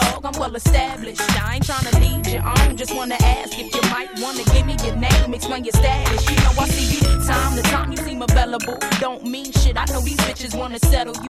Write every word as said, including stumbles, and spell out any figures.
dog, I'm well established. I ain't tryna lead you on, just wanna ask if you might wanna give me your name, explain your status. You know I see you time to time, you seem available. Don't mean shit, I know these bitches wanna settle you.